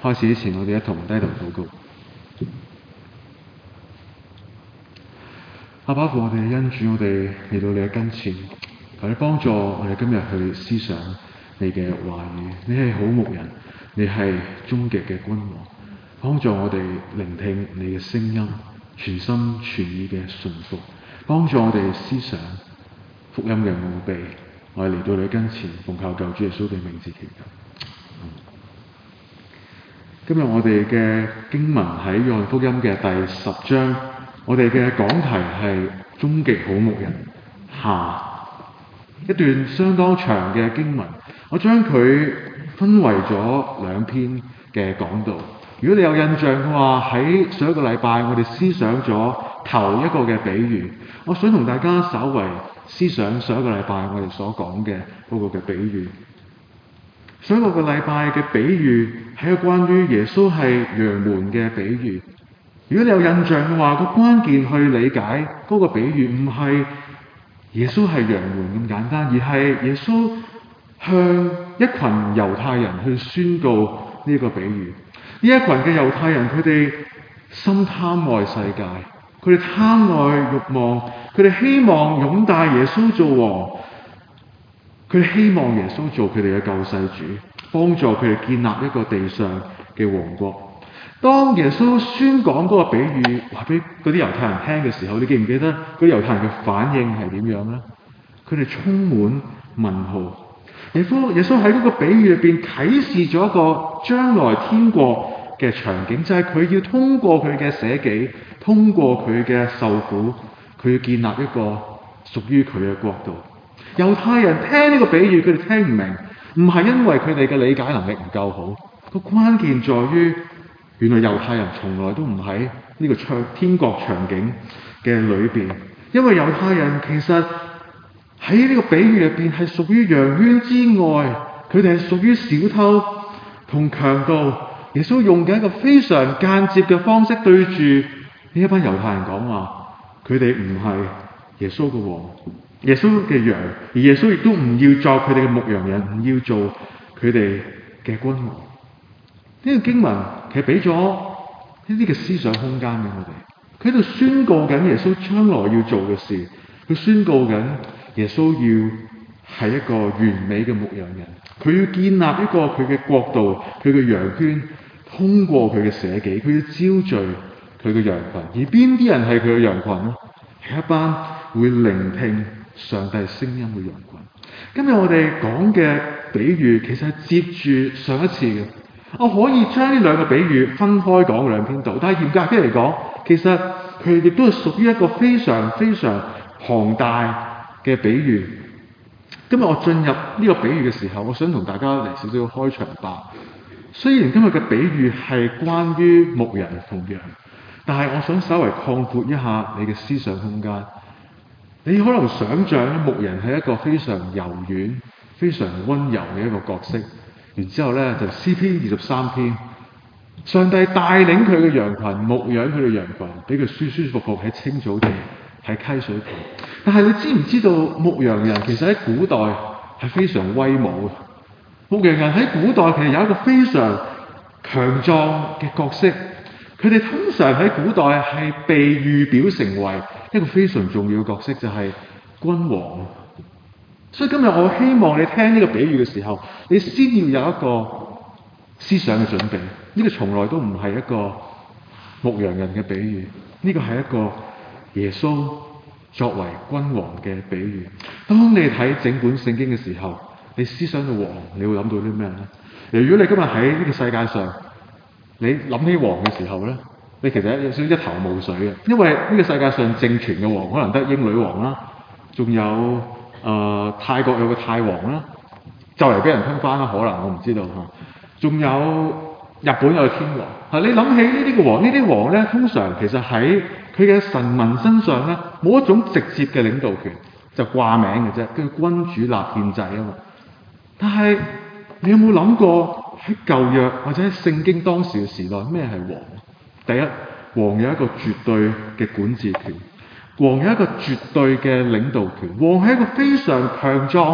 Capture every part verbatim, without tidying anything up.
開始之前，我哋一同低頭禱告。阿爸父，我哋恩主，我哋嚟到你嘅跟前，求你幫助我哋今日去思想你嘅話語。你係好牧人，你係終極嘅君王，幫助我哋聆聽你嘅聲音，全心全意嘅順服，幫助我哋思想福音嘅奧秘。我哋嚟到你跟前，奉靠救主耶穌嘅名字祈求。今日我哋嘅經文喺約翰福音嘅第十章，我哋嘅講題係終極好牧人下，一段相當長嘅經文，我將佢分為咗兩篇嘅講道。如果你有印象嘅話，喺上一個禮拜我哋思想咗頭一個嘅比喻，我想同大家稍為思想上一個禮拜我哋所講嘅嗰個嘅比喻。上一個禮拜嘅比喻係一個關於耶穌係羊門嘅比喻。如果你有印象嘅話，個關鍵去理解嗰個比喻唔係耶穌係羊門咁簡單，而係耶穌向一群猶太人去宣告呢個比喻。呢一群嘅猶太人，佢哋心貪愛世界，佢哋貪愛慾望，佢哋希望擁戴耶穌做王。佢哋希望耶穌做佢哋嘅救世主，幫助佢哋建立一個地上嘅王國。當耶穌宣講嗰個比喻話俾嗰啲猶太人聽嘅時候，你記唔記得嗰啲猶太人嘅反應係點樣呢？佢哋充滿問號。耶穌耶穌喺嗰個比喻入邊啟示咗一個將來天國嘅場景，就係佢要通過佢嘅捨己，通過佢嘅受苦，佢要建立一個屬於佢嘅國度。猶太人聽呢個比喻，佢哋聽唔明，唔係因為佢哋嘅理解能力唔夠好，個關鍵在於原來猶太人從來都唔喺呢個場天國場景嘅裏邊，因為猶太人其實喺呢個比喻入邊係屬於羊圈之外，佢哋係屬於小偷同強盜。耶穌用緊一個非常間接嘅方式對住呢一班猶太人講話，佢哋唔係耶穌嘅王，耶穌嘅羊，而耶穌亦都唔要作佢哋嘅牧羊人，唔要做佢哋嘅君王。呢個經文其實俾咗呢啲嘅思想空間俾我哋，佢喺度宣告緊耶穌將來要做嘅事，佢宣告緊耶穌要係一個完美嘅牧羊人，佢要建立一個佢嘅國度，佢嘅羊圈，通過佢嘅捨己，佢要招聚佢嘅羊群。而邊啲人係佢嘅羊群呢？係一班會聆聽上帝聲音嘅羊群。今日我哋講嘅比喻其實係接住上一次嘅，我可以將呢兩個比喻分開講兩篇道，但係嚴格啲嚟講，其實佢亦都係屬於一個非常非常龐大嘅比喻。今日我進入呢個比喻嘅時候，我想同大家嚟少少開場白。雖然今日嘅比喻係關於牧人同羊，但係我想稍微擴闊一下你嘅思想空間。你可能想象牧人係一個非常柔軟、非常溫柔嘅一個角色。然之後咧就詩篇二十三篇，上帝帶領佢嘅羊群，牧養佢嘅羊群，俾佢舒舒服服喺青草地，喺溪水旁。但係你知唔知道牧羊人其實喺古代係非常威武嘅？牧羊人喺古代其實有一個非常強壯嘅角色，佢哋通常喺古代係被預表成為一個非常重要嘅角色，就係君王。所以今日我希望你聽呢個比喻嘅時候，你先要有一個思想嘅準備。呢個從來都唔係一個牧羊人嘅比喻，呢個係一個耶穌作為君王嘅比喻。當你睇整本聖經嘅時候，你思想到王，你會諗到啲咩呢？如果你今日喺呢個世界上，你諗起王嘅時候呢，你其實有少少一頭霧水嘅，因為呢個世界上政權嘅王可能得英女王啦，仲有誒、呃、泰國有個泰王啦，就嚟俾人吞翻啦，可能我唔知道嚇。仲有日本有個天皇嚇，你諗起呢啲嘅王，呢啲王咧通常其實喺佢嘅臣民身上咧冇一種直接嘅領導權，就掛名嘅啫，叫君主立憲制啊嘛。但係你有冇諗過喺舊約或者喺聖經當時嘅時代咩係王？第一，王有一個絕對嘅管治權，王有一個絕對嘅領導權，王係一個非常強壯、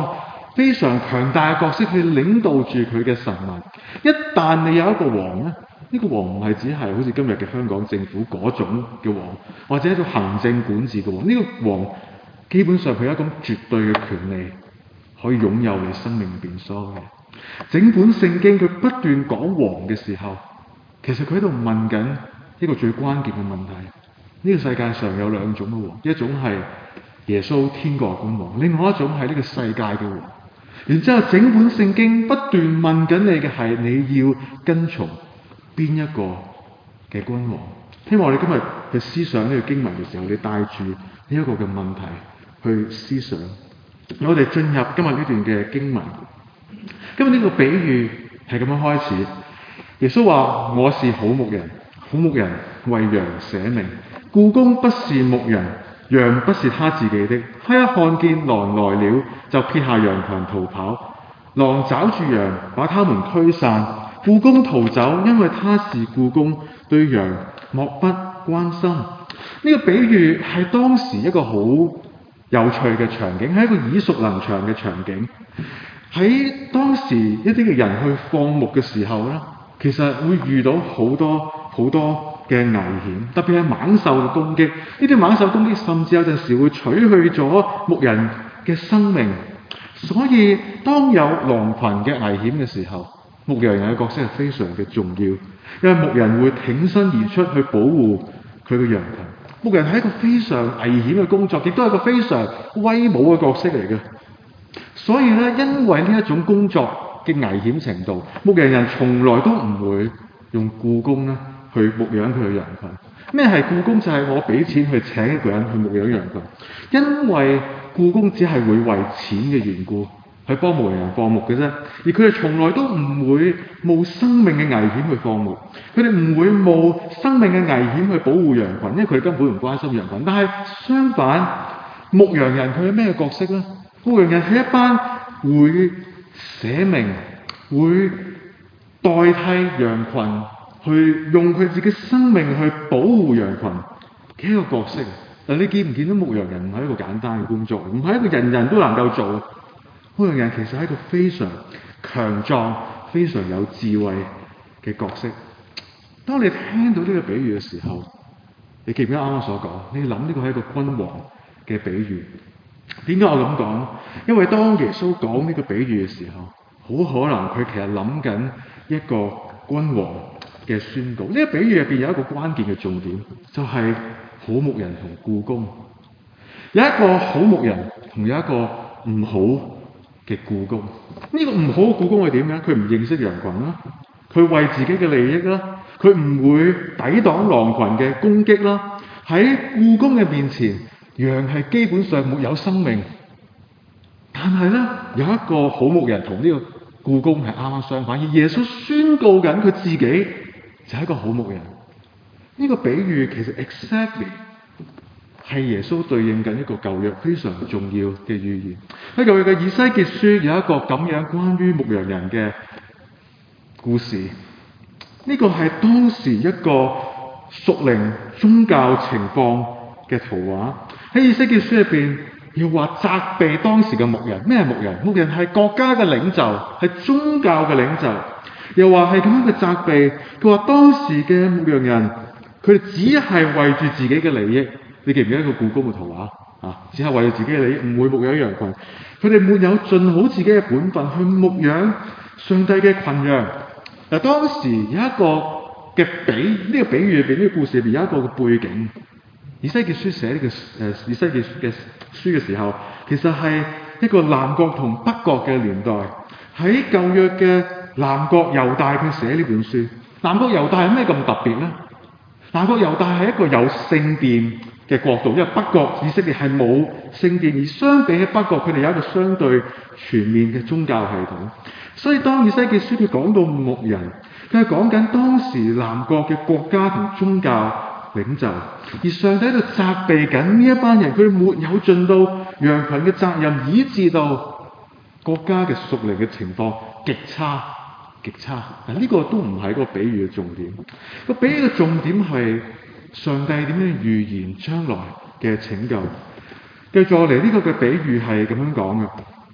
非常強大嘅角色去領導住佢嘅臣民。一旦你有一個王咧，呢個王唔係只係好似今日嘅香港政府嗰種嘅王，或者一種行政管治嘅王。呢個王基本上佢有一種絕對嘅權利，可以擁有你生命入邊所有嘅。整本聖經佢不斷講王嘅時候，其實佢喺度問緊一個最關鍵嘅問題。呢個世界上有兩種嘅王，一種係耶穌天國嘅王，另外一種係呢個世界嘅王。然之後整本聖經不斷問緊你嘅係你要跟從邊一個嘅君王。希望你今日去思想呢個經文嘅時候，你帶住呢一個嘅問題去思想。我哋進入今日呢段嘅經文。今日呢個比喻係咁樣開始。耶穌話：我是好牧人，好牧人為羊捨命。僱工不是牧人，羊不是他自己的。他一看見狼來了，就撇下羊群逃跑。狼抓住羊，把他們驅散。僱工逃走，因為他是僱工，對羊漠不關心。呢、這個比喻係當時一個好有趣嘅場景，係一個耳熟能詳嘅場景。喺當時一啲嘅人去放牧嘅時候咧，其實會遇到好多好多嘅危險，特別係猛獸嘅攻擊。呢啲猛獸攻擊甚至有陣時會取去咗牧人嘅生命。所以當有狼群嘅危險嘅時候，牧羊人嘅角色係非常嘅重要，因為牧人會挺身而出去保護佢嘅羊群。牧人係一個非常危險嘅工作，亦都係一個非常威武嘅角色嚟嘅。所以咧，因為呢一種工作嘅危險程度，牧羊人從來都唔會用僱工咧去牧養佢嘅羊群。咩係僱工？就係我俾錢去請一個人去牧養羊群，因為僱工只係會為錢嘅緣故去幫牧羊人放牧嘅啫，而佢哋從來都唔會冒生命嘅危險去放牧，佢哋唔會冒生命嘅危險去保護羊群，因為佢哋根本唔關心羊群。但係相反，牧羊人佢係咩角色咧？牧羊人係一班會捨命、會代替羊群去用佢自己生命去保護羊群嘅一個角色。嗱，你見唔見到牧羊人唔係一個簡單嘅工作，唔係一個人人都能夠做。牧羊人其實係一個非常強壯、非常有智慧嘅角色。當你聽到呢個比喻嘅時候，你記唔記得啱啱所講？你諗呢個係一個君王嘅比喻。點解我咁講？因為當耶穌講呢個比喻嘅時候，好可能佢其實諗緊一個君王嘅宣告。呢個比喻入邊有一個關鍵嘅重點，就係好牧人同僱工。有一個好牧人同有一個唔好嘅僱工。呢個唔好嘅僱工係點樣？佢唔認識羊群啦，佢為自己嘅利益啦，佢唔會抵擋狼群嘅攻擊啦。喺僱工嘅面前，羊係基本上沒有生命。但係咧，有一個好牧人同呢個僱工係啱啱相反，而耶穌宣告緊佢自己就係一個好牧人。呢個比喻其實 exactly 係耶穌對應緊一個舊約非常重要嘅預言。喺舊約嘅以西結書有一個咁樣關於牧羊人嘅故事。呢個係當時一個屬靈宗教情況嘅圖畫。喺以西結書入邊，又話責備當時嘅牧人。咩係牧人？牧人係國家嘅領袖，係宗教嘅領袖。又話係咁樣嘅責備。佢話當時嘅牧羊人，佢哋只係為住自己嘅利益。你記唔記得一個僱工嘅圖畫啊？只係為咗自己嘅利益，唔會牧養羊群。佢哋沒有盡好自己嘅本分去牧養上帝嘅群羊。嗱，當時有一個嘅比呢、這個比喻入邊，呢、這個故事入邊有一個嘅背景。以西結書寫呢、這個誒、呃、以西結嘅書嘅時候，其實係一個南國同北國嘅年代。喺舊約嘅南國猶大，佢寫呢本書。南國猶大係咩咁特別咧？南國猶大係一個有聖殿嘅國度，因為北國以色列係冇聖殿，而相比起北國，佢哋有一個相對全面嘅宗教系統。所以當以西結書佢講到牧人，佢係講緊當時南國嘅國家同宗教領袖，而上帝喺度責備緊呢一班人，佢哋沒有盡到羊群嘅責任，以致到國家嘅屬靈嘅情況極差。極差，嗱、這、呢個都唔係個比喻嘅重點。個比喻嘅重點係上帝點樣預言將來嘅拯救。繼續落嚟呢個嘅比喻係咁樣講嘅。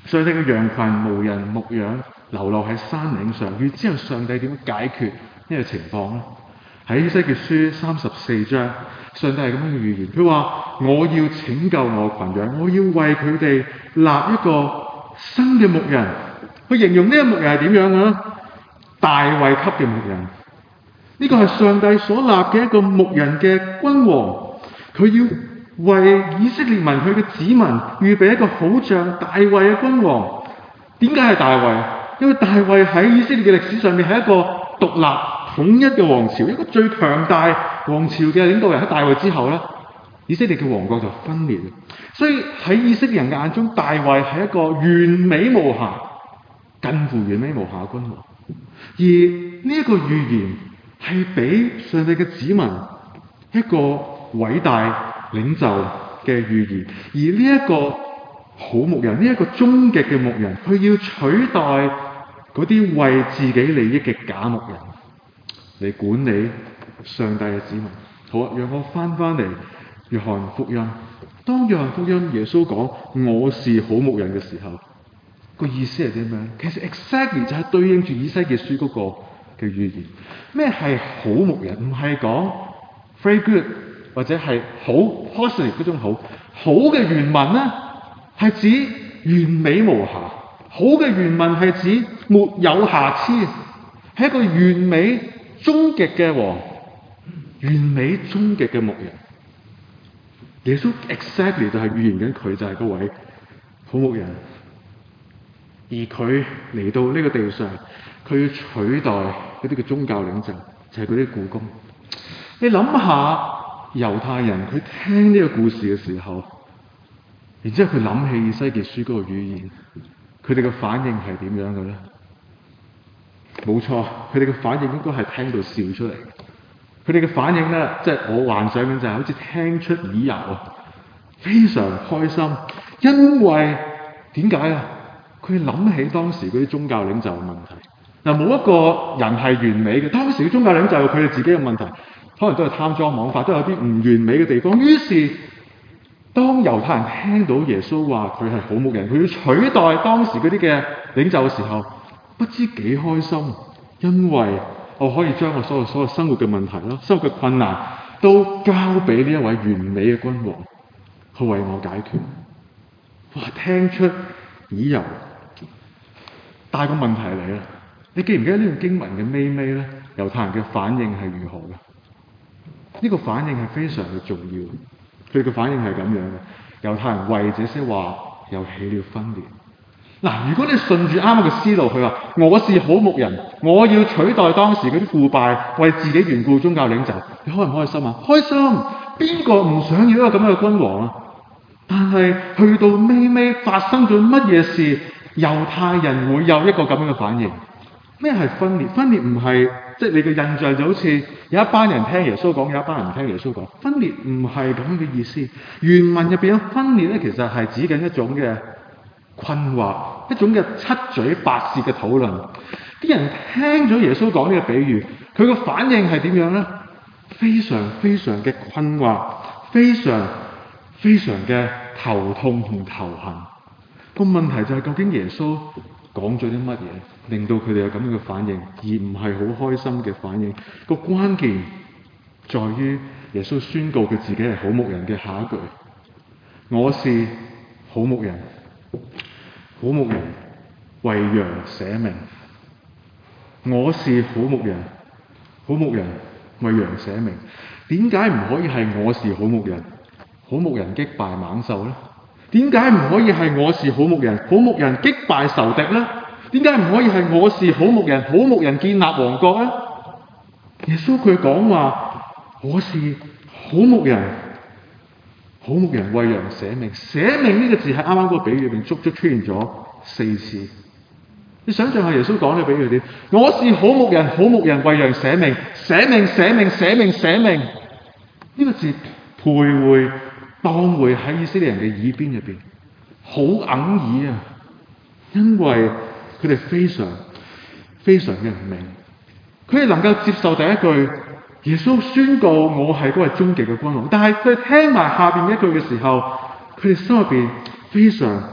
上帝嘅羊群無人牧養，流落喺山嶺上。然之後上帝點樣解決呢個情況呢？喺以西結書三十四章，上帝係咁樣嘅預言，佢話：我要拯救我嘅群羊，我要為佢哋立一個新嘅牧人。佢形容呢個牧人係點樣嘅咧？大衛級嘅牧人。呢個係上帝所立嘅一個牧人嘅君王，佢要為以色列民佢嘅子民預備一個好像大衛嘅君王。點解係大衛？因為大衛喺以色列嘅歷史上面係一個獨立統一嘅王朝，一個最強大王朝嘅領導人。喺大衛之後咧，以色列嘅王國就分裂。所以喺以色列人眼中，大衛係一個完美無瑕、近乎完美無瑕嘅君王。而呢一個預言係俾上帝嘅子民一個偉大領袖嘅預言。而呢一個好牧人，呢、這、一個終極嘅牧人，佢要取代嗰啲為自己利益嘅假牧人嚟管理上帝嘅子民。好啊，讓我翻翻嚟約翰福音。當約翰福音耶穌講我是好牧人嘅時候，個意思係點樣？其實 exactly 就係對應住以西結書嗰個嘅預言。咩係好牧人？唔係講 very good 或者係好 positive 嗰種好。好嘅原文咧係指完美無瑕。好嘅原文係指沒有瑕疵，係一個完美終極嘅王，完美終極嘅牧人。耶穌 exactly 就係預言緊佢就係嗰位好牧人，而佢嚟到呢個地上，佢要取代嗰啲嘅宗教領袖，就係嗰啲僱工。你諗下猶太人佢聽呢個故事嘅時候，然之後佢諗起以西結書嗰個預言，佢哋嘅反應係點樣嘅咧？冇錯，佢哋嘅反應應該係聽到笑出嚟。佢哋嘅反應咧，即係我幻想緊就係好似聽出耳油啊，非常開心。因為點解啊？佢諗起當時嗰啲宗教領袖嘅問題。嗱，冇一個人係完美嘅。當時嘅宗教領袖有佢哋自己嘅問題，可能都係貪贓枉法，都有啲唔完美嘅地方。於是當猶太人聽到耶穌話佢係好牧人，佢要取代當時嗰啲嘅領袖嘅時候，不知幾開心，因為我可以將我所有所有生活嘅問題啦、生活嘅困難都交俾呢一位完美嘅君王去為我解決。哇！聽出耳油，但係個問題嚟啦，你記唔記得呢段經文嘅尾尾咧？猶太人嘅反應係如何嘅？呢個反應係非常嘅重要。佢嘅反應係咁樣嘅：猶太人為這些話又起了分裂。嗱，如果你順住啱啱嘅思路，佢話我是好牧人，我要取代當時嗰啲腐敗為自己緣故宗教領袖，你開唔開心啊？開心！邊個唔想要一個咁樣嘅君王啊？但係去到尾尾發生咗乜嘢事，猶太人會有一個咁樣嘅反應？咩係分裂？分裂唔係即係你嘅印象就好似有一班人聽耶穌講，有一班人唔聽耶穌講。分裂唔係咁樣嘅意思。原文入邊嘅分裂咧，其實係指緊一種嘅困惑，一種嘅七嘴八舌嘅討論。啲人聽咗耶穌講呢個比喻，佢個反應係點樣咧？非常非常嘅困惑，非常非常嘅頭痛同頭痕。個問題就係究竟耶穌講咗啲乜嘢，令到佢哋有咁樣嘅反應，而唔係好開心嘅反應。個關鍵在於耶穌宣告佢自己係好牧人嘅下一句：我是好牧人。好牧人為羊捨命。我是好牧人，好牧人為羊捨命。點解唔可以係我是好牧人，好牧人擊敗猛獸呢？點解唔可以係我是好牧人，好牧人擊敗仇敵呢？點解唔可以係我是好牧人，好牧人建立王國呢？耶穌佢講話我是好牧人，好牧人為羊捨命。捨命呢個字喺啱啱嗰個比喻裏邊足足出現咗四次。你想象下耶穌講呢個比喻點？我是好牧人，好牧人為羊捨命，捨命捨命捨命捨命。呢個字徘徊蕩回喺以色列人嘅耳邊入邊，好哽耳啊！因為佢哋非常非常嘅唔明，佢哋能夠接受第一句耶穌宣告我係嗰位終極嘅君王，但係佢哋聽埋下邊一句嘅時候，佢哋心入邊非常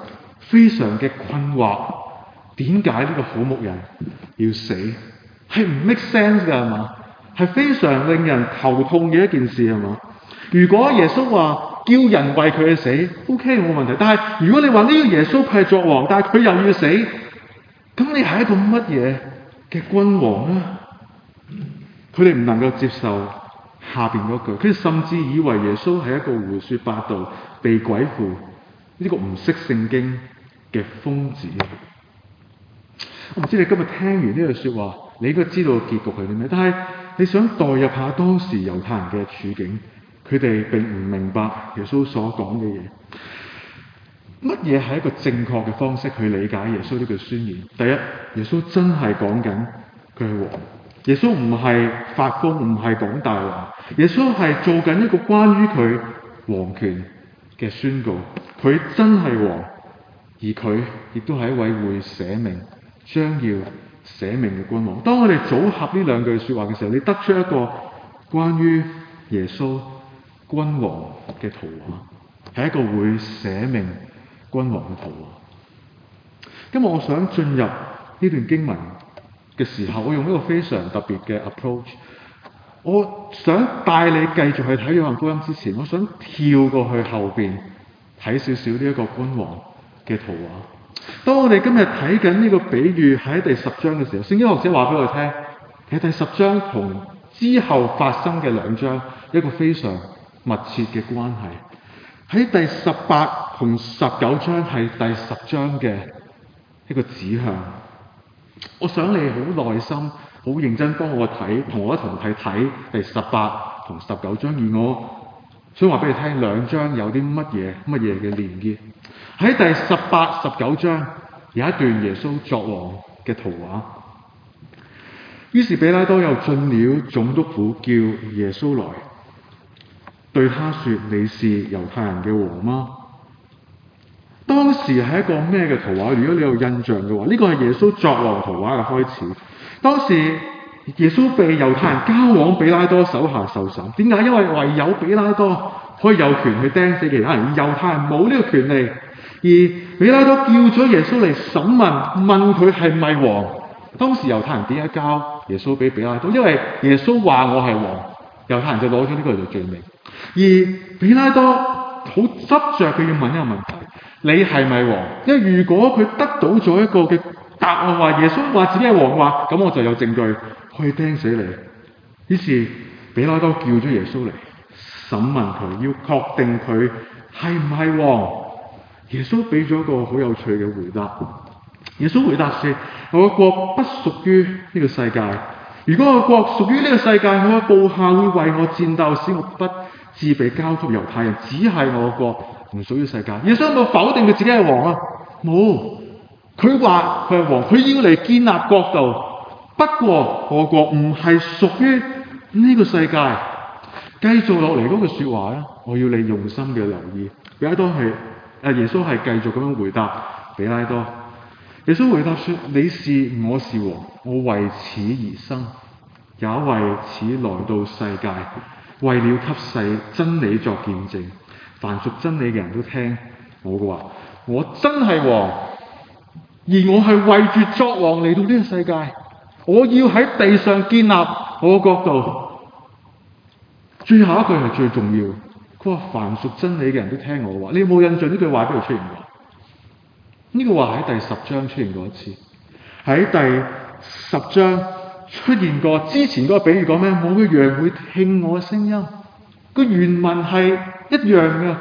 非常嘅困惑，點解呢個好牧人要死？係唔 make sense 㗎係嘛？係非常令人頭痛嘅一件事係嘛？如果耶穌話叫人為佢去死 ，OK 冇問題。但係如果你話呢個耶穌佢係作王，但係佢又要死，咁你係一個乜嘢嘅君王呢？佢哋唔能夠接受下邊嗰句，佢哋甚至以為耶穌係一個胡說八道、被鬼附呢個唔識聖經嘅瘋子。我唔知你今日聽完呢句說話，你應該知道結局係啲咩？但係你想代入下當時猶太人嘅處境，佢哋並唔明白耶穌所講嘅嘢。乜嘢係一個正確嘅方式去理解耶穌呢句宣言？第一，耶穌真係講緊佢係王。耶穌唔係發瘋，唔係講大話。耶穌係做緊一個關於佢王權嘅宣告。佢真係王，而佢亦都係一位會捨命、將要捨命嘅君王。當我哋組合呢兩句說話嘅時候，你得出一個關於耶穌君王嘅圖畫，係一個會捨命君王嘅圖畫。今日我想進入呢段經文嘅時候，我用一個非常特別嘅 approach。我想帶你繼續去睇約翰福音之前，我想跳過去後邊睇少少呢一個君王嘅圖畫。當我哋今日睇緊呢個比喻喺第十章嘅時候，聖經學者話俾我哋聽，其實第十章同之後發生嘅兩章一個非常密切嘅關係。喺第十八同十九章係第十章嘅一個指向。我想你好耐心、好認真幫我睇，同我一同睇睇第十八同十九章。而我想話俾你聽，兩章有啲乜嘢乜嘢嘅連結。喺第十八、十九章有一段耶穌作王嘅圖畫。於是彼拉多又進了總督府，叫耶穌來，對他說：你是猶太人嘅王嗎？當時係一個咩嘅圖畫？如果你有印象嘅話，呢個係耶穌作王圖畫嘅開始。當時耶穌被猶太人交往彼拉多手下受審。點解？因為唯有彼拉多可以有權去釘死其他人，而猶太人冇呢個權利。而彼拉多叫咗耶穌嚟審問，問佢係咪王。當時猶太人點解交耶穌俾彼拉多？因為耶穌話我係王，猶太人就攞咗呢個嚟做罪名。而彼拉多好執着，佢要問一個問題：你係咪王？因為如果佢得到咗一個嘅答案，話耶穌話自己係王嘅話，咁我就有證據可以釘死你。於是彼拉多叫咗耶穌嚟審問佢，要確定佢係唔係王。耶穌俾咗一個好有趣嘅回答。耶穌回答說：我嘅國不屬於呢個世界。如果我嘅國屬於呢個世界，我嘅部下會為我戰鬥，使我不致被交給猶太人。只係我嘅國唔屬於世界。耶穌有冇否定佢自己係王啊？冇。佢話佢係王，佢要嚟建立國度。不過我國唔係屬於呢個世界。繼續落嚟嗰句說話咧，我要你用心嘅留意。彼拉多係誒，耶穌係繼續咁樣回答彼拉多。耶穌回答說：你是我是王，我為此而生，也為此來到世界，為了給世真理作見證。凡屬真理嘅人都聽我嘅話。我真係王，而我係為住作王嚟到呢個世界。我要喺地上建立我嘅國度。最後一句係最重要，佢話凡屬真理嘅人都聽我嘅話。你有冇印象呢句話喺邊度出現過？呢個話喺第十章出現過一次，喺第十章出現過。之前嗰個比喻講咩？我嘅羊會聽我嘅聲音。個原文係一樣嘅。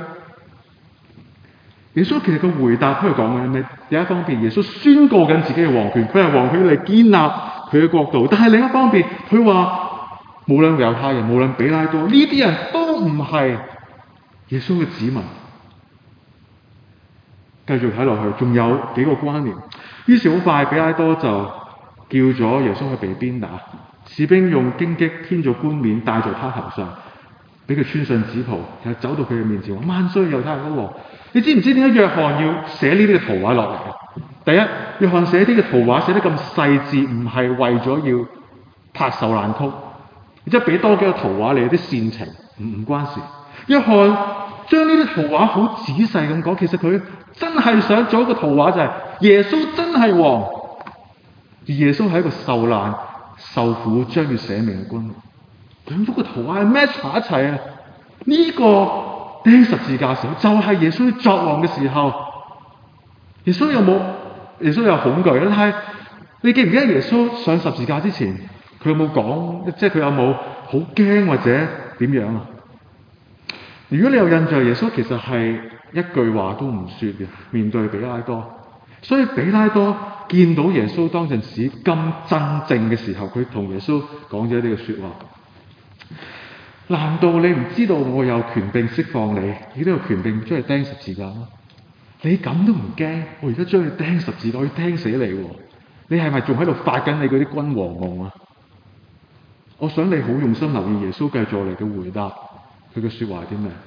耶穌其實個回答佢講緊咩？第一方面，耶穌宣告緊自己嘅王權，佢係王，佢嚟建立佢嘅國度。但係另一方面，佢話無論猶太人，無論彼拉多，呢啲人都唔係耶穌嘅子民。繼續睇落去，仲有幾個關聯。於是好快，彼拉多就叫咗耶穌去被鞭打。士兵用荊棘編咗冠冕戴在他頭上，俾佢穿上紫袍，然後走到佢嘅面前話：萬歲，猶太人嘅王！你知唔知點解約翰要寫呢啲嘅圖畫落嚟嘅？第一，約翰寫啲嘅圖畫寫得咁細緻，唔係為咗要拍手爛曲，即係俾多幾個圖畫你有啲煽情，唔唔關事。約翰將呢啲圖畫好仔細咁講，其實佢真係想做一個圖畫，就係耶穌真係王，而耶穌係一個受難、受苦、將要捨命嘅君王。兩幅嘅圖畫係 match 埋一齊啊！呢個釘十字架嘅時候，就係耶穌作王嘅時候。耶穌有冇？耶穌有恐懼咧？但係你記唔記得耶穌上十字架之前，佢有冇講？即係佢有冇好驚或者點樣啊？如果你有印象，耶穌其實係一句話都唔說嘅，面對彼拉多。所以彼拉多見到耶穌當陣時咁鎮靜嘅時候，佢同耶穌講咗呢個說話。難道你唔知道我有權柄釋放你？你都有權柄將佢釘十字架嗎？你咁都唔驚？我而家將佢釘十字架，我要釘死你喎！你係咪仲喺度發緊你嗰啲君王夢啊？我想你好用心留意耶穌繼續嚟嘅回答，佢嘅說話係啲咩？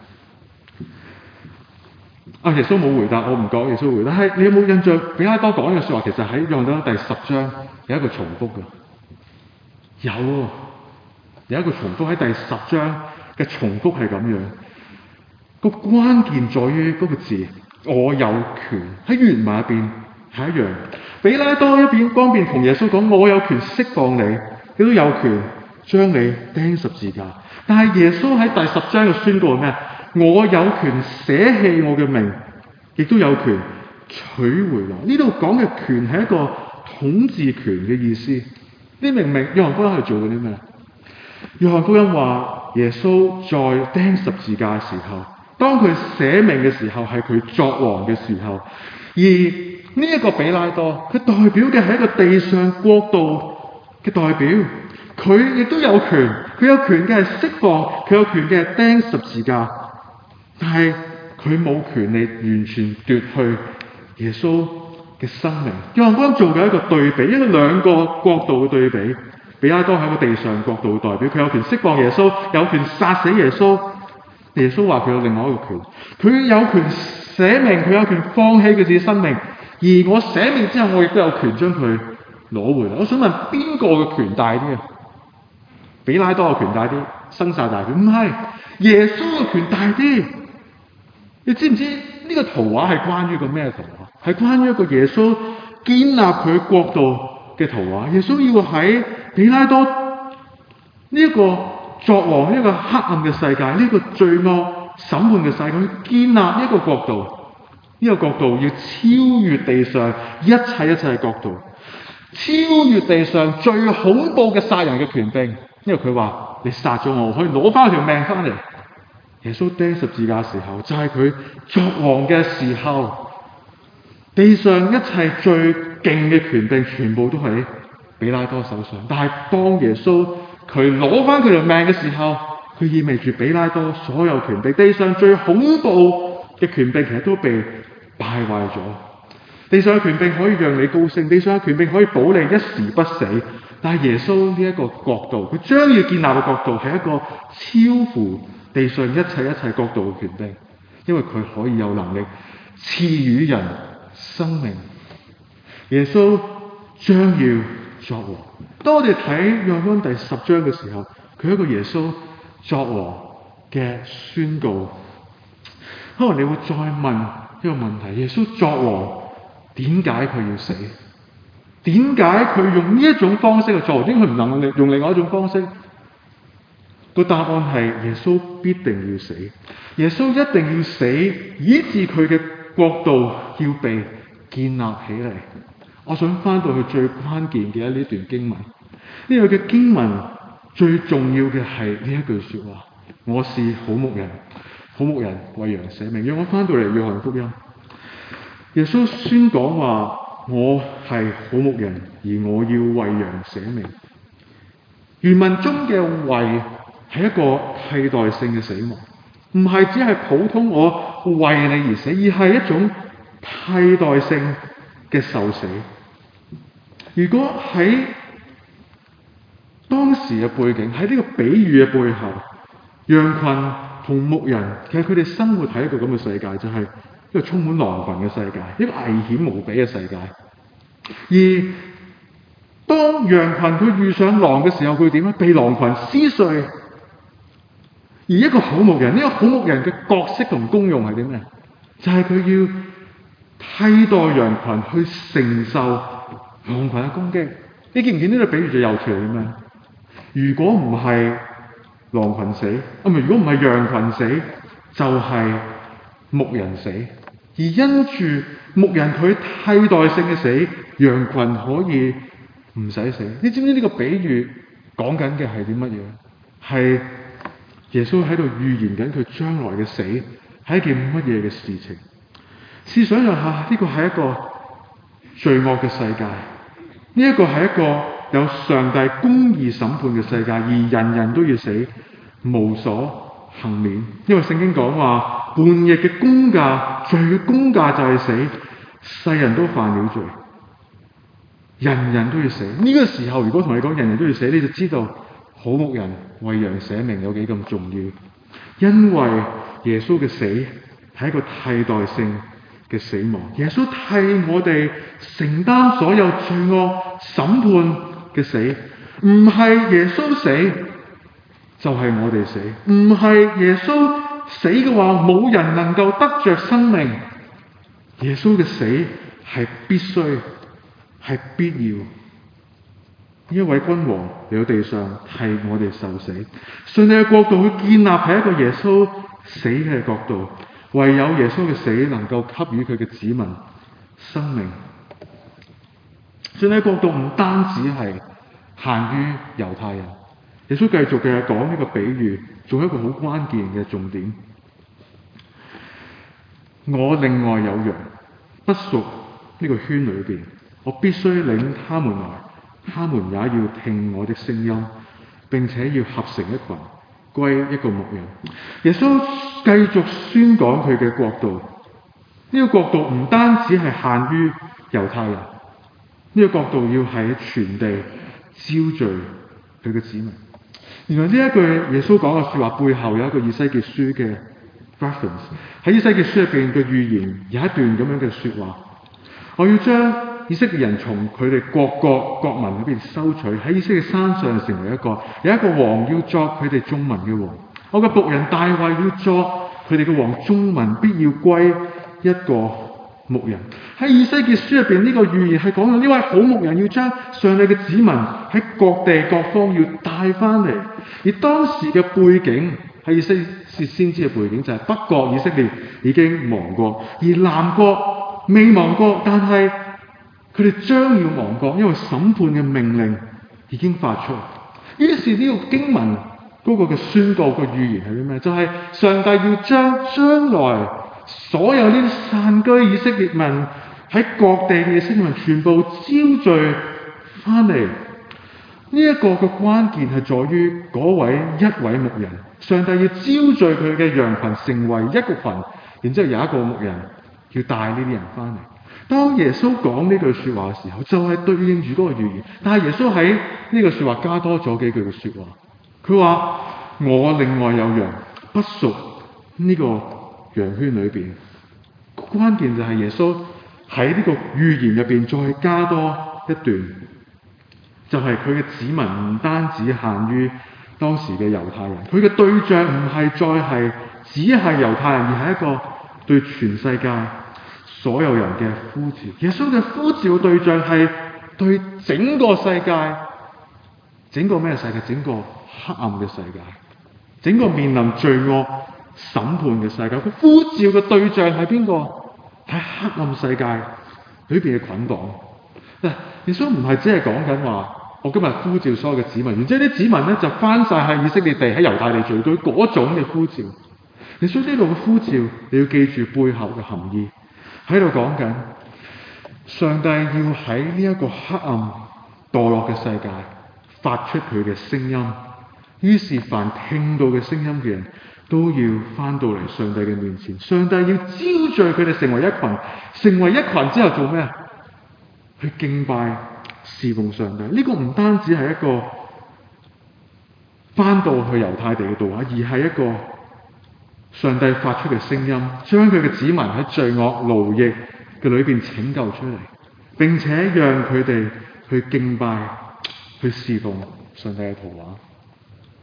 啊，耶穌冇回答，我唔講耶穌回答。係你有冇印象？彼拉多講嘅說話，其實喺約翰福音第十章有一個重複嘅，有喎。有一個重複喺第十章嘅重複係咁樣，個關鍵在於嗰個字，我有權，喺原文入邊係一樣。彼拉多一邊方面同耶穌講，我有權釋放你，亦都有權將你釘十字架。但係耶穌喺第十章嘅宣告係咩？我有權捨棄我嘅命，亦都有權取回來。呢度講嘅權係一個統治權嘅意思。你明唔明？約翰福音係做緊啲咩？約翰福音話耶穌在釘十字架嘅時候，當佢捨命嘅時候，係佢作王嘅時候。而呢一個彼拉多，佢代表嘅係一個地上國度嘅代表，佢亦都有權，佢有權嘅係釋放，佢有權嘅係釘十字架，但係佢冇權利完全奪去耶穌嘅生命。約翰福音做嘅一個對比，一個兩個國度嘅對比。彼拉多係一個地上國度嘅代表，佢有權釋放耶穌，有權殺死耶穌。耶穌話佢有另外一個權，佢有權捨命，佢有權放棄佢自己生命。而我捨命之後，我亦都有權將佢攞回來。我想問邊個嘅權大啲啊？彼拉多嘅權大啲，生殺大權？唔係，耶穌嘅權大啲。你知唔知呢個圖畫係關於個咩圖畫？係關於一個耶穌建立佢國度嘅圖畫。耶穌要喺彼拉多呢一個作王，呢一個黑暗嘅世界，呢個罪惡審判嘅世界，去建立一個國度。呢個國度要超越地上一切一切嘅國度，超越地上最恐怖嘅殺人嘅權柄。因為佢話你殺咗我，我可以攞翻條命翻嚟。耶穌釘十字架嘅時候，就係佢作王嘅時候。地上一切最勁嘅權柄，全部都喺彼拉多手上。但係當耶穌佢攞翻佢條命嘅時候，佢意味住彼拉多所有權柄，地上最恐怖嘅權柄，其實都被敗壞咗。地上嘅權柄可以讓你高升，地上嘅權柄可以保你一時不死。但係耶穌呢一個國度，佢將要建立嘅國度，係一個超乎地上一切一切國度嘅權柄，因為佢可以有能力賜予人生命。耶穌將要作王。當我哋睇約翰第十章嘅時候，佢係一個耶穌作王嘅宣告。可能你會再問一個問題：耶穌作王，點解佢要死？點解佢用呢一種方式去作王？點解佢唔能用另外一種方式？個答案係耶穌必定要死。耶穌一定要死，以致佢嘅國度要被建立起嚟。我想翻到去最關鍵嘅呢段經文，呢個嘅經文最重要嘅係呢一句說話：我是好牧人，好牧人為羊捨命。讓我翻到嚟約翰福音，耶穌宣講話：我係好牧人，而我要為羊捨命。原文中嘅為係一個替代性嘅死亡，唔係只係普通我為你而死，而係一種替代性嘅受死。如果喺當時嘅背景，喺呢個比喻嘅背後，羊群同牧人其實佢哋生活喺一個咁嘅世界，就係一個充滿狼群嘅世界，一個危險無比嘅世界。而當羊群佢遇上狼嘅時候，佢點樣被狼群撕碎？ 而一個好牧人，呢個好牧人嘅角色同功用係啲咩？就係佢要替代羊群去承受狼群嘅攻擊。你見唔見呢個比喻就有趣啲咩？如果唔係狼群死，啊唔係，如果唔係羊群死，就係牧人死。而因住牧人佢替代性嘅死，羊群可以唔使死。你知唔知呢個比喻講緊嘅係啲乜嘢？係耶穌喺度預言緊佢將來嘅死係一件乜嘢嘅事情？試想像下，呢個係一個罪惡嘅世界，呢一個係一個有上帝公義審判嘅世界，而人人都要死，無所幸免。因為聖經講話，叛逆嘅工價，罪嘅工價就係死，世人都犯了罪，人人都要死。呢個時候，如果同你講人人都要死，你就知道好牧人為羊捨命有幾咁重要。因為耶穌嘅死係一個替代性嘅死亡，耶穌替我哋承擔所有罪惡審判嘅死，唔係耶穌死就係我哋死，唔係耶穌死嘅話，冇人能夠得着生命。耶穌嘅死係必須，係必要。呢一位君王嚟到地上替我哋受死，上帝嘅國度會建立喺一個耶穌死嘅國度，唯有耶穌嘅死能夠給予佢嘅子民生命。上帝嘅國度唔單止係限於猶太人，耶穌繼續嘅講呢個比喻，仲有一個好關鍵嘅重點。我另外有羊，不屬呢個圈裏邊，我必須領他們來，他們也要聽我的聲音，並且要合成一群，歸一個牧人。耶穌繼續宣講佢嘅國度，呢個國度唔單止係限於猶太人，呢個國度要喺全地招聚佢嘅子民。原來呢一句耶穌講嘅說話背後有一個以西結書嘅 reference。喺以西結書入邊嘅預言有一段咁樣嘅說話，我要將以色列人從佢哋各國國民裏邊收取，喺以色列山上成為一個有一個王，要作佢哋眾民嘅王。我嘅僕人大衛要作佢哋嘅王，眾民必要歸一個牧人。喺以西結書入邊呢個預言係講到呢位好牧人要將上帝嘅子民喺各地各方要帶翻嚟。而當時嘅背景喺以色列先知嘅背景就係北國以色列已經亡國，而南國未亡國，但係佢哋將要亡國，因為審判嘅命令已經發出。於是呢個經文嗰個嘅宣告嘅預言係啲咩？就係、是、上帝要將將來所有呢啲散居以色列民喺各地嘅以色列民全部招聚翻嚟。呢、這、一個嘅關鍵係在於嗰位一位牧人，上帝要招聚佢嘅羊群成為一個群，然之後有一個牧人要帶呢啲人翻嚟。當耶穌講呢句說話嘅時候，就係、是、對應住嗰個預言。但係耶穌喺呢個說話加多咗幾句嘅說話，佢話我另外有羊，不屬呢個羊圈裏邊。關鍵就係耶穌喺呢個預言入邊再加多一段，就係佢嘅子民唔單止限於當時嘅猶太人，佢嘅對象唔係再係只係猶太人，而係一個對全世界所有人嘅呼召。耶穌嘅呼召對象係對整個世界，整個咩世界？整個黑暗嘅世界，整個面臨罪惡審判嘅世界。佢呼召嘅對象係邊個？喺黑暗世界裏邊嘅捆綁。嗱，耶穌唔係只係講緊話，我今日呼召所有嘅子民，然之後啲子民咧就翻晒喺以色列地，喺猶太地聚居嗰種嘅呼召。耶穌呢度嘅呼召，你要記住背後嘅含義，喺度講緊上帝要喺呢一個黑暗墮落嘅世界發出佢嘅聲音，於是凡聽到嘅聲音嘅人都要翻到嚟上帝嘅面前。上帝要招聚佢哋成為一群，成為一群之後做咩啊？去敬拜侍奉上帝。呢、這個唔單止係一個翻到去猶太地嘅度啊，而係一個上帝發出嘅聲音，將佢嘅子民喺罪惡奴役嘅裏邊拯救出嚟，並且讓佢哋去敬拜、去侍奉上帝嘅圖畫。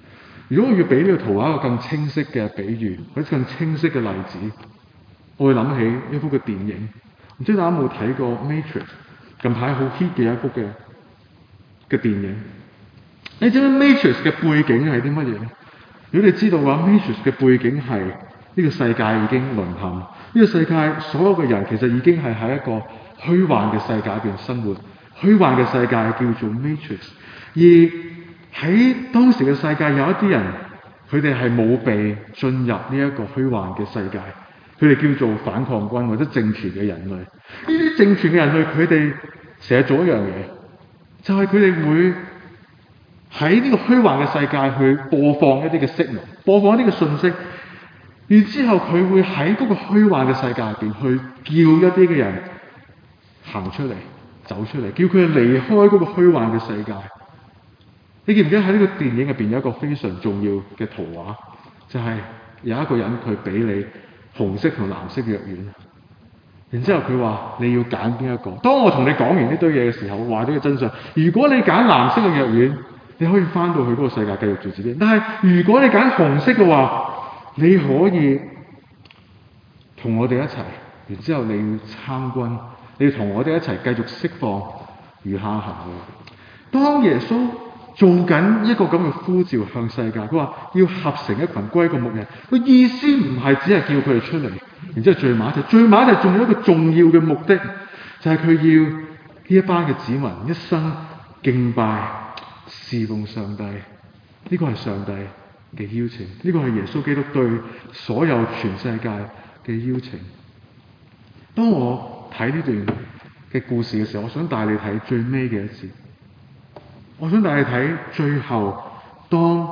如果我要俾呢個圖畫一個更清晰嘅比喻，或者更清晰嘅例子，我會諗起一幅嘅電影。唔知大家有冇睇過《Matrix》？近排好 hit 嘅一幅嘅嘅電影。你知唔知 Matrix 嘅背景係啲乜嘢咧？如果你知道嘅話， Matrix 嘅背景係呢個世界已經淪陷，呢個世界所有嘅人其實已經係喺一個虛幻嘅世界入邊生活。虛幻嘅世界叫做 Matrix， 而喺當時嘅世界有一啲人，佢哋係冇被進入呢一個虛幻嘅世界，佢哋叫做反抗軍或者正傳嘅人類。呢啲正傳嘅人類，佢哋成日做一樣嘢，就係佢哋會喺呢個虛幻嘅世界去播放一啲嘅訊息，播放一啲嘅信息，然之後佢會喺嗰個虛幻嘅世界入邊去叫一啲嘅人行出嚟、走出嚟，叫佢哋離開嗰個虛幻嘅世界。你記唔記得喺呢個電影入邊有一個非常重要嘅圖畫，就係、是、有一個人佢俾你紅色同藍色嘅藥丸，然之後佢話你要揀邊一個。當我同你講完呢堆嘢嘅時候，我話咗個真相：如果你揀藍色嘅藥丸，你可以翻到去嗰個世界繼續做自己；但係如果你揀紅色嘅話，你可以同我哋一齊，然之後你要參軍，你要同我哋一齊繼續釋放餘下行為。當耶穌做緊一個咁嘅呼召向世界，佢話要合成一群歸個牧人。個意思唔係只係叫佢哋出嚟，然之後聚埋一齊，聚埋一齊仲有一個重要嘅目的，就係、是、佢要呢一班嘅子民一生敬拜侍奉上帝。呢、這個係上帝嘅邀請，呢、這個係耶穌基督對所有全世界嘅邀請。當我睇呢段嘅故事嘅時候，我想帶你睇最尾嘅一節。我想帶你睇最後，當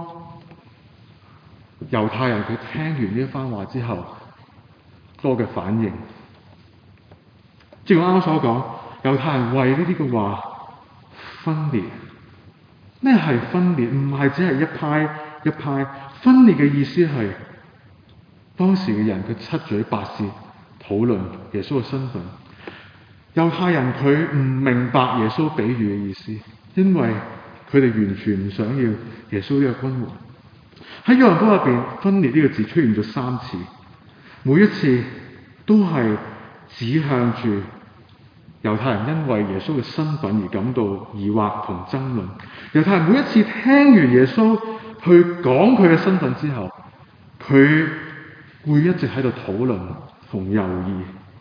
猶太人佢聽完呢一番話之後，多嘅反應。正如我啱啱所講，猶太人為呢啲嘅話分裂。咩係分裂？唔係只係一派一派。分裂嘅意思係當時嘅人佢七嘴八舌討論耶穌嘅身份。猶太人佢唔明白耶穌比喻嘅意思，因為佢哋完全唔想要耶穌呢個君王。喺約翰福音入邊，分裂呢個字出現咗三次，每一次都係指向住猶太人因為耶穌嘅身份而感到疑惑同爭論。猶太人每一次聽完耶穌去講佢嘅身份之後，佢會一直喺度討論同猶豫。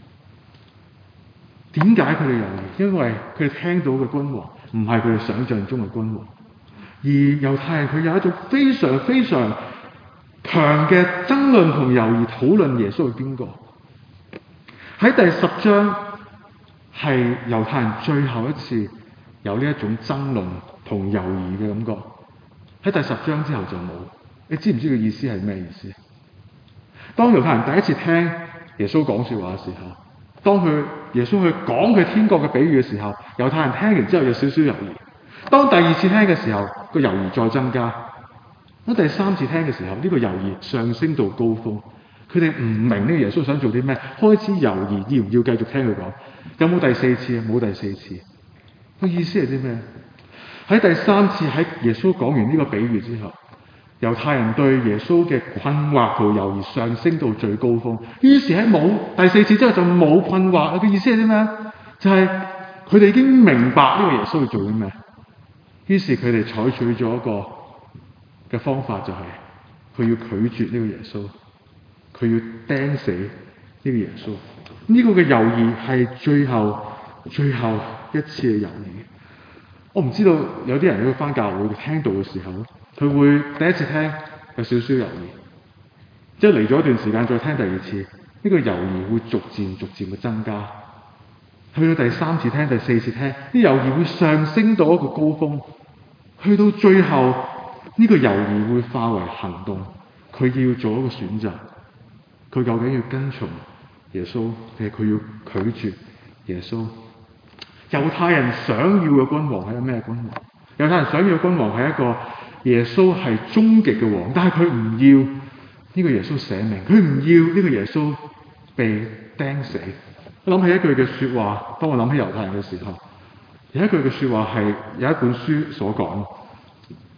點解佢哋猶豫？因為佢哋聽到嘅君王唔係佢哋想象中嘅君王。而猶太人佢有一種非常非常強嘅爭論同猶豫，討論耶穌係邊個。喺第十章係猶太人最後一次有呢一種爭論同猶豫嘅感覺。喺第十章之後就冇。你知唔知佢意思係咩意思？當猶太人第一次聽耶穌講說話嘅時候，當佢耶穌去講佢天國嘅比喻嘅時候，猶太人聽完之後有少少猶豫。當第二次聽嘅時候，個猶豫再增加。當第三次聽嘅時候，呢、這個猶豫上升到高峰。佢哋唔明呢個耶穌想做啲咩，開始猶豫要唔要繼續聽佢講。有冇第四次？冇第四次。個意思係啲咩？喺第三次喺耶穌講完呢個比喻之後，猶太人對耶穌嘅困惑同猶豫上升到最高峰。於是喺冇第四次之後就冇困惑。個意思係啲咩？就係佢哋已經明白呢個耶穌要做啲咩。於是佢哋採取咗一個嘅方法，就係佢要拒絕呢個耶穌，佢要釘死呢個耶穌。呢、這個嘅猶豫係最後最後一次嘅猶豫。我唔知道有啲人如果返教會聽到嘅時候，佢會第一次聽有少少猶豫，之後嚟咗一段時間再聽第二次，呢、這個猶豫會逐漸逐漸嘅增加。去到第三次聽、第四次聽，啲猶豫會上升到一個高峰。去到最後，呢、這個猶豫會化為行動。佢要做一個選擇，佢究竟要跟從耶穌，定係佢要拒絕耶穌？猶太人想要嘅君王係一個咩君王？猶太人想要嘅君王係一個耶穌係終極嘅王，但係佢唔要呢個耶穌捨命，佢唔要呢個耶穌被釘死。我諗起一句嘅說話，當我諗起猶太人嘅時候，有一句嘅說話係有一本書所講，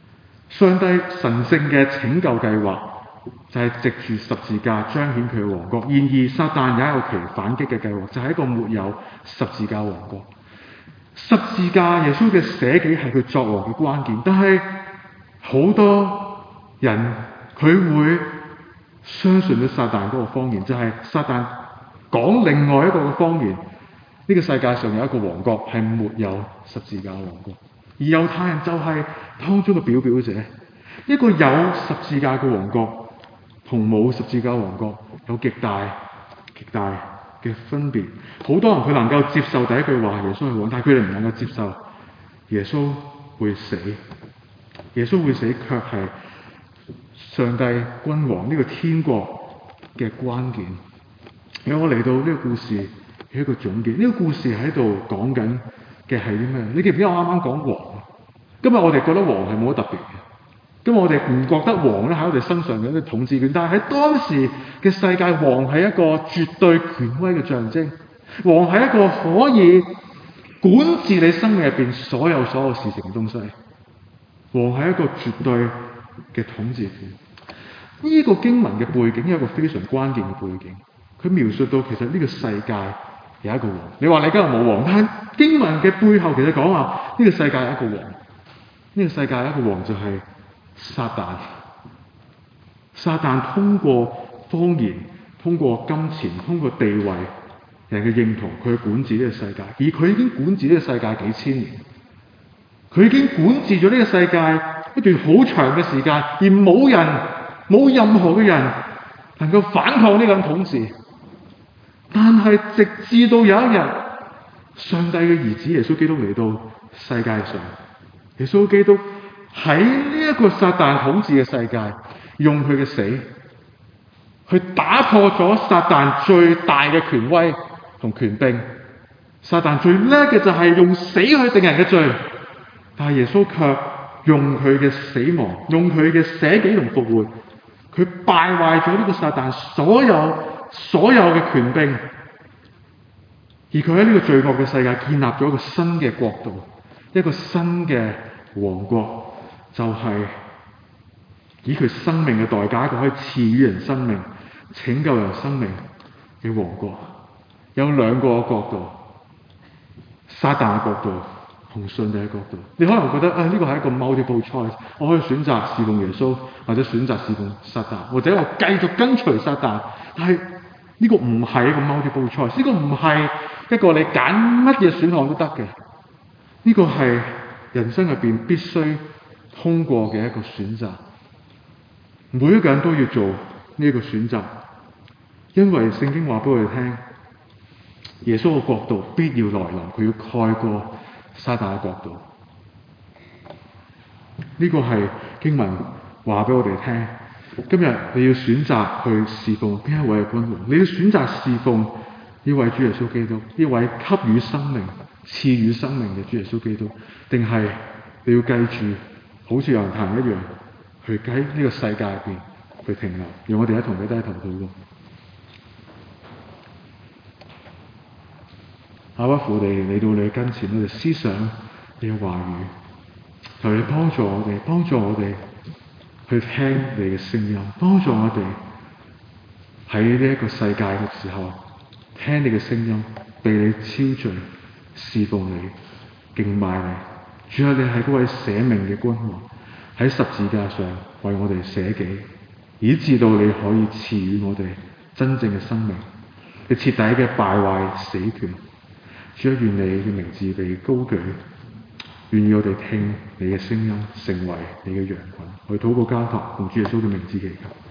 上帝神聖嘅拯救計劃就係藉住十字架彰顯佢嘅王國。然而撒旦也有其反擊嘅計劃，就係一個沒有十字架王國。十字架耶穌嘅捨己係佢作王嘅關鍵，但係好多人佢會相信咗撒旦嗰個謊言，就係撒旦講另外一個嘅謊言，呢個世界上有一個王國係沒有十字架王國，而猶太人就係當中嘅表表者。一個有十字架嘅王國同冇十字架王國有極大極大嘅分別。好多人佢能夠接受第一句話耶穌係王，但係佢哋唔能夠接受耶穌會死。耶穌會死卻係上帝君王呢個天國嘅關鍵。讓我嚟到呢個故事嘅一個總結。呢個故事喺度講緊嘅係啲咩？你記唔記得我啱啱講王？今日我哋覺得王係冇乜特別嘅。今日我哋唔覺得王咧喺我哋身上有啲統治權，但係喺當時嘅世界，王係一個絕對權威嘅象徵。王係一個可以管治你生命入邊所有所有事情嘅東西。王係一個絕對嘅統治權。呢、這個經文嘅背景有一個非常關鍵嘅背景，佢描述到其實呢個世界有一個王。你話你今日冇王，但係經文嘅背後其實講話呢個世界有一個王。呢、這個世界有一個王就係撒旦。撒旦通過謊言、通過金錢、通過地位、人嘅認同，佢去管治呢個世界。而佢已經管治呢個世界幾千年，佢已經管治咗呢個世界一段好長嘅時間，而冇人、冇任何嘅人能夠反抗呢個統治。但係直至到有一日，上帝嘅兒子耶穌基督嚟到世界上，耶穌基督喺呢一個撒旦統治嘅世界，用佢嘅死去打破咗撒旦最大嘅權威同權柄。撒旦最叻嘅就係用死去定人嘅罪，但係耶穌卻用佢嘅死亡，用佢嘅捨己同復活，佢敗壞咗呢個撒旦所有所有嘅權柄，而佢喺呢個罪惡嘅世界建立咗一個新嘅國度，一個新嘅王國，就係以佢生命嘅代價，一個可以賜予人生命、拯救人生命嘅王國。有兩個角度，撒旦嘅角度同上帝嘅角度。你可能覺得啊，呢個係一個 multiple choice， 我可以選擇侍奉耶穌，或者選擇侍奉撒旦，或者我繼續跟隨撒旦。但係呢個唔係一個 multiple choice， 呢個唔係一個你揀乜嘢選項都得嘅。呢個係人生入邊必須通過嘅一個選擇。每一個人都要做呢一個選擇，因為聖經話俾我哋聽，耶穌嘅國度必要來臨，佢要蓋過撒旦嘅國度。呢個係經文話俾我哋聽。今日你要選擇去侍奉邊一位嘅君王？你要選擇侍奉呢位主耶穌基督，呢位給予生命、賜予生命嘅主耶穌基督，定係你要記住好似猶太人一樣，去喺呢個世界入邊去停留？讓我哋一同俾低頭禱告。阿爸父，我哋嚟到你跟前，我哋思想你嘅話語，求你幫助我哋，幫助我哋去聽你嘅聲音，幫助我哋喺呢一個世界嘅時候聽你嘅聲音，被你超罪，侍奉你，敬拜你。主啊，你係嗰位捨命嘅君王，喺十字架上為我哋捨己，以致到你可以賜予我哋真正嘅生命，你徹底嘅敗壞死權。主啊，願你嘅名字被高舉，願意我哋聽你嘅聲音，成為你嘅羊群。我哋禱告交託，奉主耶穌嘅名字祈求。